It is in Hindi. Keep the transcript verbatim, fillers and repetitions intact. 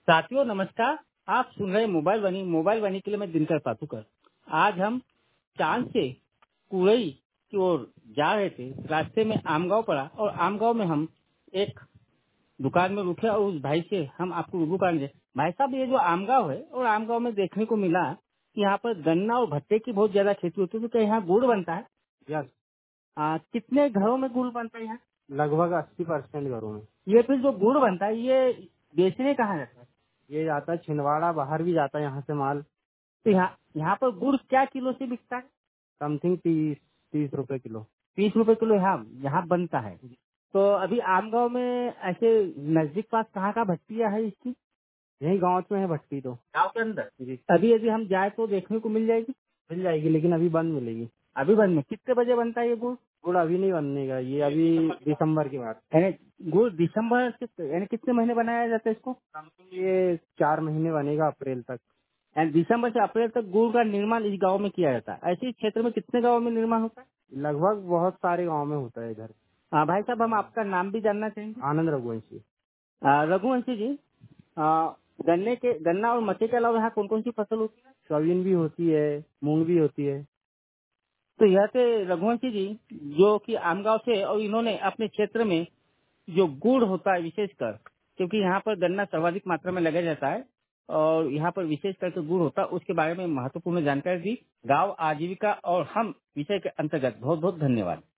साथियों नमस्कार। आप सुन रहे हैं मोबाइल वाणी। मोबाइल वाणी के लिए मैं दिनकर पातुकर। आज हम चांद से कुरई की ओर जा रहे थे। रास्ते में आमगांव पड़ा और आमगांव में हम एक दुकान में रुके और उस भाई से हम आपको रूबरू करेंगे। भाई साहब, ये जो आमगांव है और आमगांव में देखने को मिला कि यहाँ पर गन्ना और भट्टे की बहुत ज्यादा खेती होती है, तो क्या यहाँ गुड़ बनता है? यस। आ, कितने घरों में गुड़ बनता है यहाँ? लगभग अस्सी परसेंट घरों में। ये फिर जो गुड़ बनता है ये बेचने कहाँ जाता है? ये जाता है छिंदवाड़ा, बाहर भी जाता है यहाँ से माल। तो यहाँ यहाँ पर गुड़ क्या किलो से बिकता है? समथिंग तीस तीस रुपए किलो। तीस रुपए किलो यहाँ यहाँ बनता है। तो अभी आमगांव में ऐसे नजदीक पास कहाँ का भट्टिया है इसकी? यही गांव में है भट्टी तो। गांव के अंदर जी। अभी यदि हम जाए तो देखने को मिल जाएगी? मिल जाएगी, लेकिन अभी बंद मिलेगी। अभी बंद में कितने बजे बनता है ये गुड़? गुड़ अभी नहीं बनने का, ये अभी दिसंबर की बात। यानी गुड़ दिसंबर से यानी कितने महीने बनाया जाता है इसको? समथिंग ये चार महीने बनेगा, अप्रैल तक। यानी दिसंबर से अप्रैल तक गुड़ का निर्माण इस गांव में किया जाता है। ऐसे ही क्षेत्र में कितने गांव में निर्माण होता है? लगभग बहुत सारे गांव में होता है इधर। हाँ भाई साहब, हम आपका नाम भी जानना चाहेंगे। आनंद रघुवंशी। आ, रघुवंशी जी, आ, गन्ने के गन्ना और मक्के के अलावा यहाँ कौन कौन सी फसल होती है? सोयाबीन भी होती है, मूंग भी होती है। तो यह थे रघुवंशी जी, जो कि आमगांव से, और इन्होंने अपने क्षेत्र में जो गुड़ होता है विशेषकर, क्योंकि यहाँ पर गन्ना सर्वाधिक मात्रा में लगाया जाता है और यहाँ पर विशेष करके गुड़ होता है, उसके बारे में महत्वपूर्ण जानकारी दी। गांव आजीविका और हम विषय के अंतर्गत बहुत बहुत धन्यवाद।